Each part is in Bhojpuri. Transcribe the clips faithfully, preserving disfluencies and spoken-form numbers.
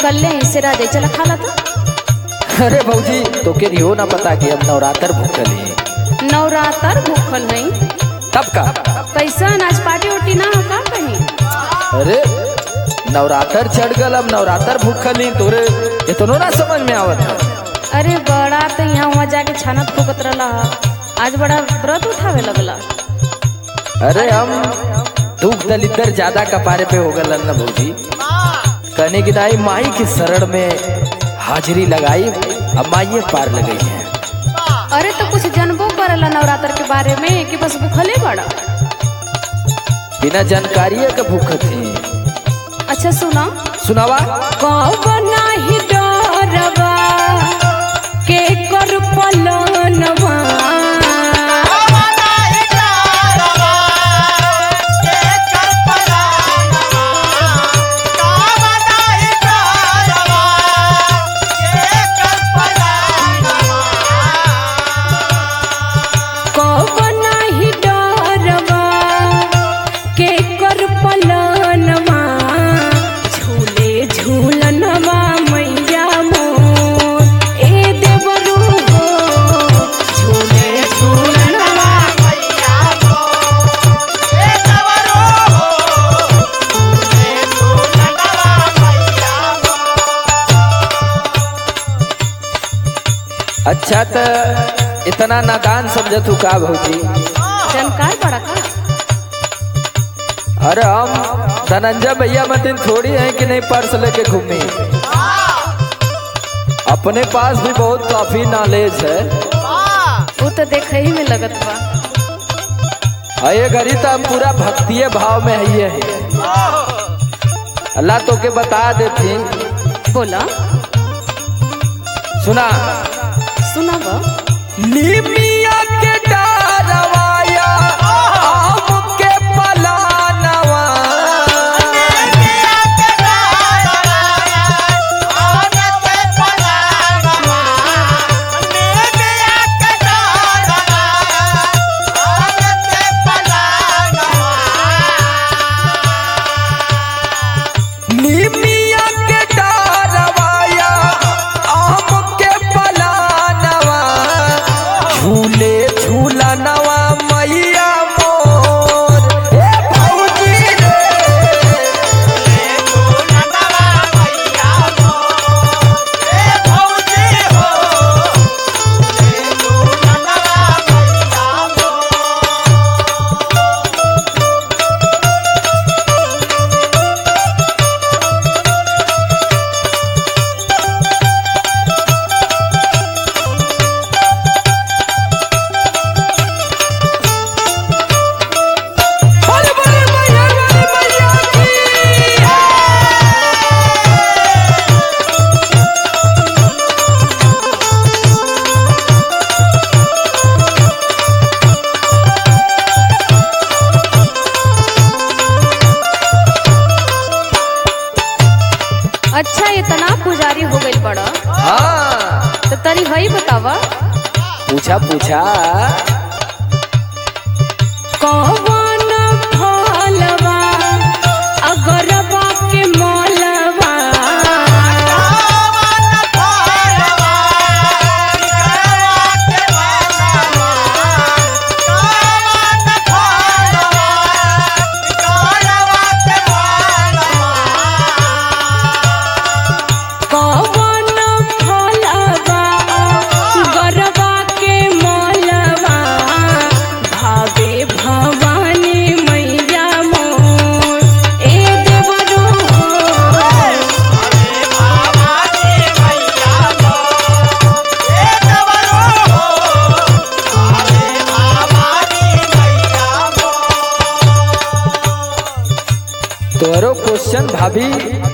कर ले इसे राजे चला खा ला तो। अरे भौजी तो के रियो ना पता कि अब नवरात्र भूखल है। नवरात्र भूखल नहीं तब का कैसा आज पार्टी उटी ना हो का कहीं। अरे नवरात्र चढ़ गल अब नवरात्र भूखल ही तोरे इतनो ना समझ में आवत है। अरे बड़ा तो यहाँ वहाँ जाके छानत फूकत रहा आज बड़ा व्रत उठावे लगला। अरे हम दुख दलिदर ज्यादा कपारे पे हो गल न भौजी कहने की दाई माई की शरण में हाजिरी लगाई अब माइये पार लगाई है। अरे तो कुछ जनबो करला नवरात्र के बारे में कि बस भूखले बड़ा बिना जानकारी का भूख थी। अच्छा सुना सुनावा कौना ही डरवा के कर पलनवा अच्छा तो इतना नादान समझत हूँ का भौजी जानकार बड़ा का। अरे हम धनंजय भैया मतिन थोड़ी है कि नहीं पर्स लेके घूमी अपने पास भी बहुत काफी नॉलेज है। वो तो देखे ही में लगत बा ये घड़ी तो हम पूरा भक्तिय भाव में है ये है। अल्लाह तो के बता देती बोला सुना सुना बा निमिया के डारवाया आम के पलानवा निमिया के डारवाया आम के पलानवा झूले झूलनवा मैया मोर हे भौजी रे अच्छा इतना पुजारी हो गई बड़ा। हाँ तो तरी हई बतावा पूछा पूछा कौन फलवा अगरबा के मलवा कौन फलवा गरबा के मलवा भावे भवानी मैया मोर ए देवरो तोरो क्वेश्चन भाभी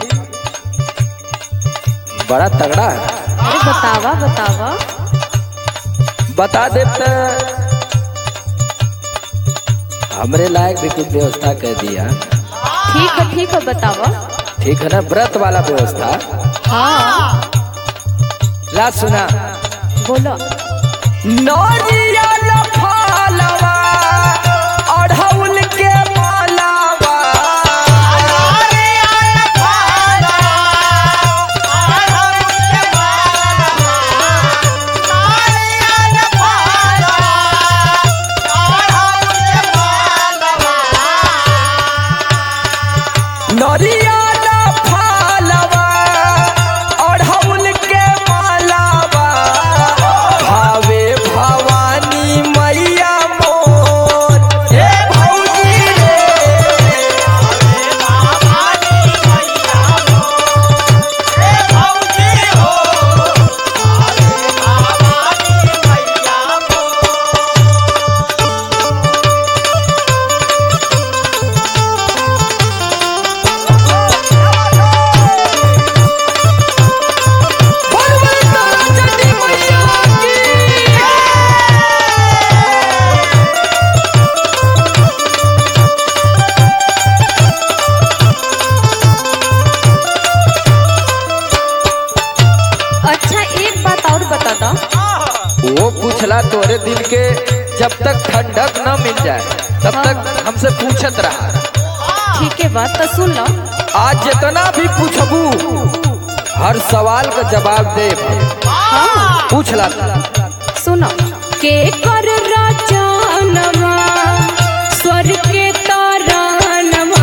बड़ा तगड़ा है। अरे बतावा बतावा बता दे तो हमरे लायक भी कुछ व्यवस्था कर दिया। ठीक है ठीक है बतावा। ठीक है ना व्रत वाला व्यवस्था। हाँ ला सुना बोलो नौरिया फालवा अढ़ौल के मालावा वो पूछला तोरे दिल के जब तक ठंडक न मिल जाए तब हाँ। तक हमसे पूछत रहा। ठीक है बात तो सुन लो। आज जितना भी पूछबू हर सवाल का जवाब दे। हाँ। पूछला सुनो के कर राजनवा स्वर्ग के तारनवा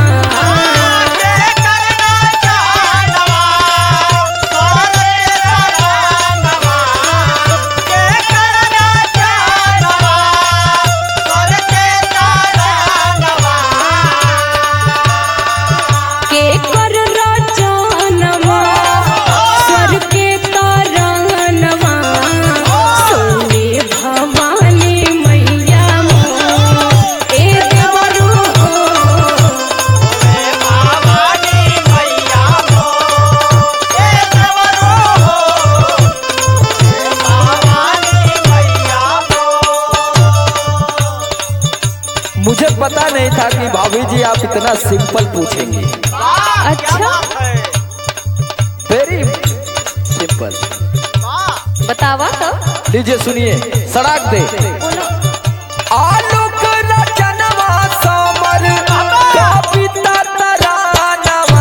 मुझे पता नहीं था कि भाभी जी आप इतना सिंपल पूछेंगे। अच्छा वेरी सिंपल। बतावा तो। लीजिए सुनिए सड़क दे। आलोक रचनवा समर कविता तरानवा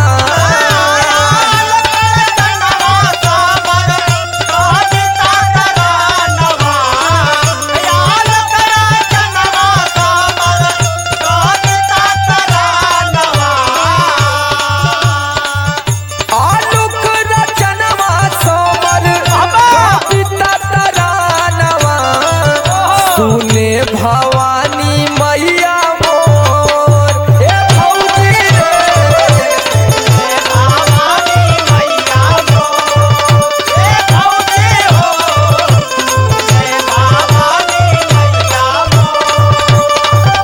सुने भवानी मैया मोर हे भौजी रे भवानी मैया मोर हे भौजी हो हे भवानी मैया मोर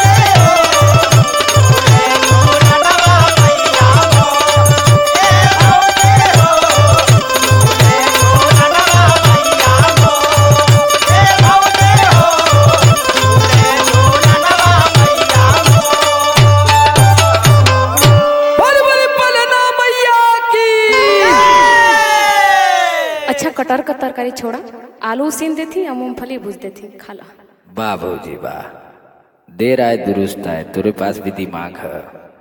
हे मोरनवा मैया मोर हे भौजी हो हे मोरनवा मैया मोर हे भौजी अच्छा कटर का तरकारी छोड़ा आलू सीन देती या मूंगफली भूज देती खाला। वाह भौजी वाह, देर आए दुरुस्त आए, तेरे पास भी दिमाग है।